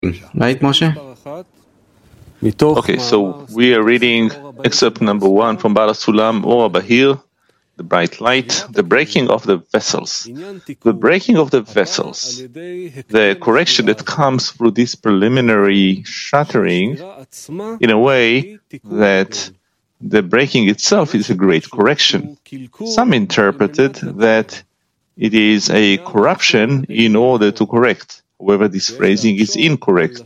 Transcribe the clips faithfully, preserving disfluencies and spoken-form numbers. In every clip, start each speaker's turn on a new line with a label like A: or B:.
A: Right, Moshe?
B: Okay, so we are reading excerpt number one from Baal HaSulam, Or HaBahir, the bright light, the breaking of the vessels. The breaking of the vessels, the correction that comes through this preliminary shattering, in a way that the breaking itself is a great correction. Some interpreted that it is a corruption in order to correct. However, this phrasing is incorrect.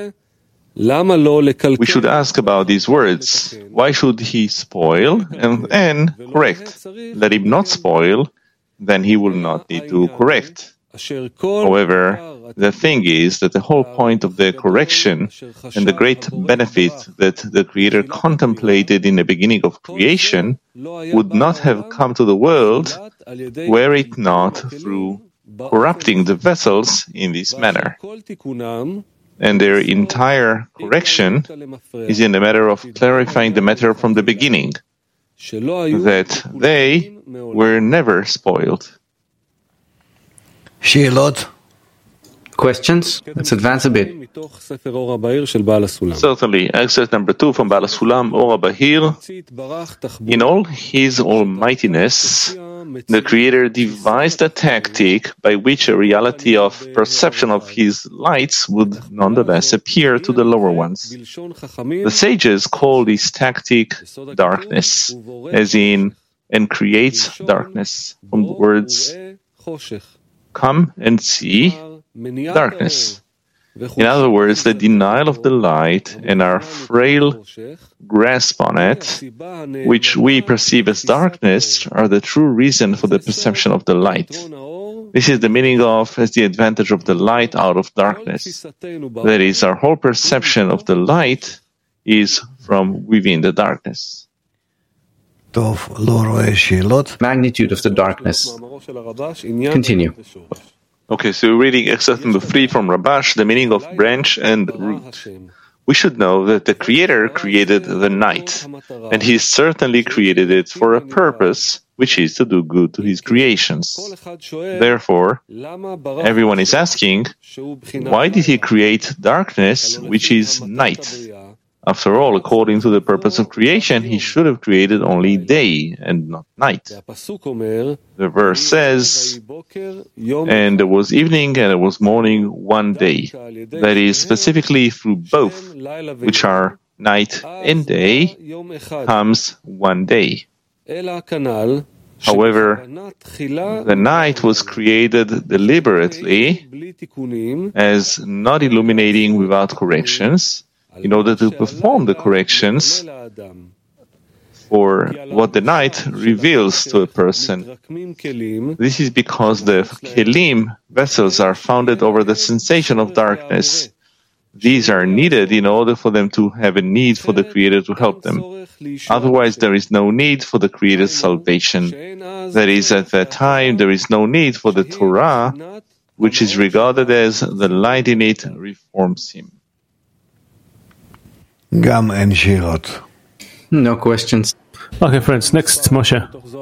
B: We should ask about these words. Why should he spoil and then correct? Let him not spoil, then he will not need to correct. However, the thing is that the whole point of the correction and the great benefit that the Creator contemplated in the beginning of creation would not have come to the world were it not through corrupting the vessels in this manner. And their entire correction is in the matter of clarifying the matter from the beginning, that they were never spoiled.
A: Questions? Let's advance a bit.
B: Certainly. Excerpt number two from Baal HaSulam, Or HaBahir. In all His almightiness, the Creator devised a tactic by which a reality of perception of His lights would nonetheless appear to the lower ones. The sages call this tactic darkness, as in, and creates darkness, from the words, come and see darkness. In other words, the denial of the light and our frail grasp on it, which we perceive as darkness, are the true reason for the perception of the light. This is the meaning of as the advantage of the light out of darkness. That is, our whole perception of the light is from within the darkness.
A: Magnitude of the darkness. Continue.
B: Okay, so we're reading excerpt number three from Rabash, the meaning of branch and root. We should know that the Creator created the night, and He certainly created it for a purpose, which is to do good to His creations. Therefore, everyone is asking, why did He create darkness, which is night? After all, according to the purpose of creation, He should have created only day and not night. The verse says, and there was evening and there was morning one day. That is, specifically through both, which are night and day, comes one day. However, the night was created deliberately as not illuminating without corrections, in order to perform the corrections for what the night reveals to a person. This is because the kelim, vessels, are founded over the sensation of darkness. These are needed in order for them to have a need for the Creator to help them. Otherwise, there is no need for the Creator's salvation. That is, at that time, there is no need for the Torah, which is regarded as the light in it reforms him.
A: No questions.
C: Okay, friends, next, Moshe.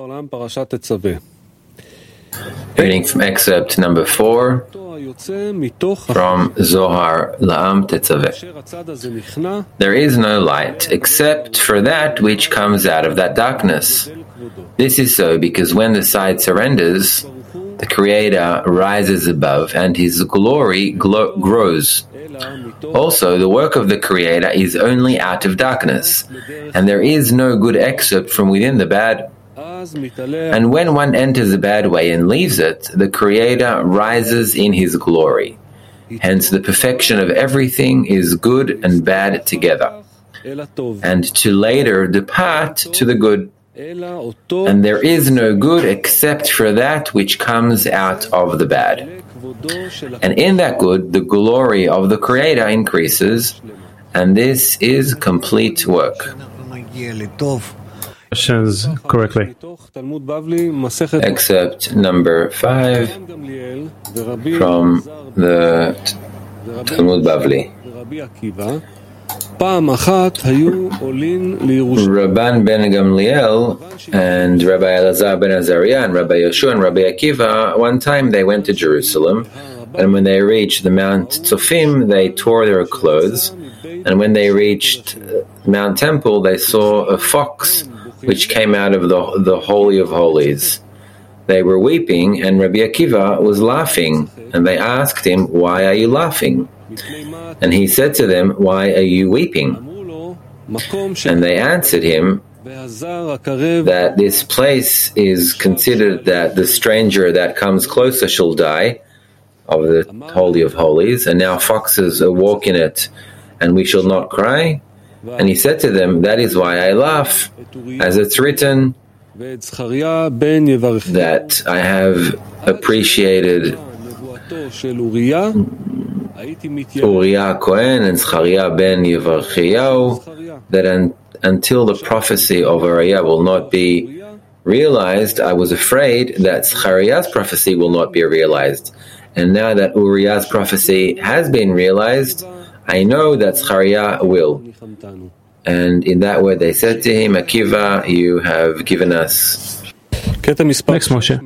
D: Reading from excerpt number four from Zohar La'am Tetzaveh. There is no light except for that which comes out of that darkness. This is so because when the side surrenders, the Creator rises above and His glory glo- grows. Also, the work of the Creator is only out of darkness, and there is no good except from within the bad. And when one enters a bad way and leaves it, the Creator rises in His glory. Hence, the perfection of everything is good and bad together, and to later depart to the good. And there is no good except for that which comes out of the bad. And in that good, the glory of the Creator increases, and this is complete work.
C: Questions correctly.
D: Except number five from the Talmud Bavli. Rabban ben Gamliel and Rabbi Elazar ben Azariah and Rabbi Yeshua and Rabbi Akiva, one time they went to Jerusalem And when they reached the Mount Tzofim, they tore their clothes. And when they reached Mount Temple, they saw a fox which came out of the, the Holy of Holies. They were weeping, and Rabbi Akiva was laughing. And they asked him, "Why are you laughing?" And he said to them, "Why are you weeping?" And they answered him that this place is considered that the stranger that comes closer shall die, of the Holy of Holies, and now foxes walk in it, and we shall not cry. And he said to them, "That is why I laugh, as it's written, that I have appreciated Uriah Cohen and Zechariah ben Yevarchiyahu, that un- until the prophecy of Uriah will not be realized, I was afraid that Zechariah's prophecy will not be realized. And now that Uriah's prophecy has been realized, I know that Zechariah will." And in that way they said to him, "Akiva, you have given us."
C: Next, Moshe.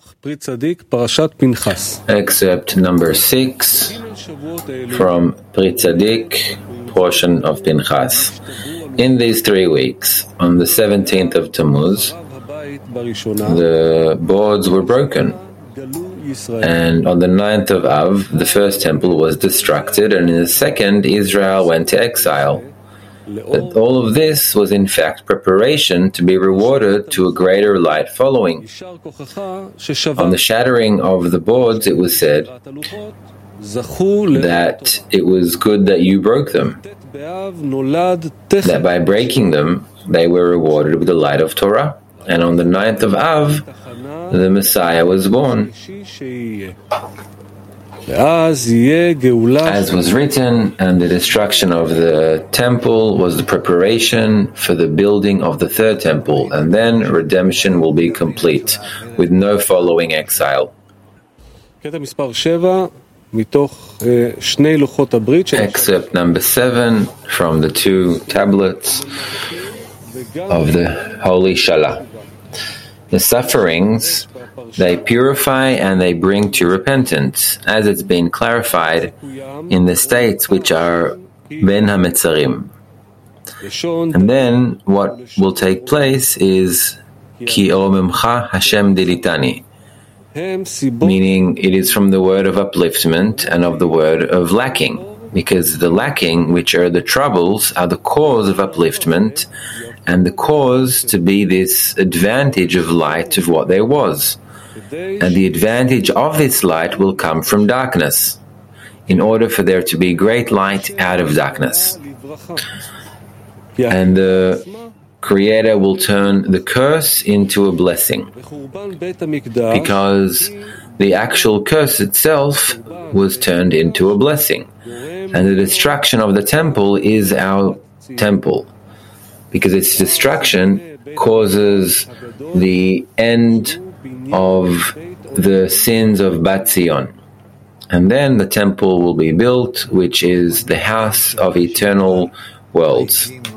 D: Excerpt number six from Pri Tzadik, portion of Pinchas. In these three weeks, on the seventeenth of Tammuz, the boards were broken. And on the ninth of Av, the first temple was destructed, and in the second, Israel went to exile. But all of this was in fact preparation to be rewarded to a greater light following. On the shattering of the boards, it was said that it was good that you broke them, that by breaking them, they were rewarded with the light of Torah. And on the ninth of Av, the Messiah was born. As was written, and the destruction of the temple was the preparation for the building of the third temple, and then redemption will be complete, with no following exile. Excerpt number seven from the two tablets of the Holy Shalah. The sufferings, they purify and they bring to repentance, as it's been clarified in the states which are Ben HaMetzarim. And then what will take place is Ki Omemcha Hashem Dilitani, meaning it is from the word of upliftment and of the word of lacking, because the lacking, which are the troubles, are the cause of upliftment, and the cause to be this advantage of light of what there was. And the advantage of this light will come from darkness, in order for there to be great light out of darkness. And the Creator will turn the curse into a blessing, because the actual curse itself was turned into a blessing. And the destruction of the temple is our temple, because its destruction causes the end of the sins of Bat Zion. And then the temple will be built, which is the house of eternal worlds.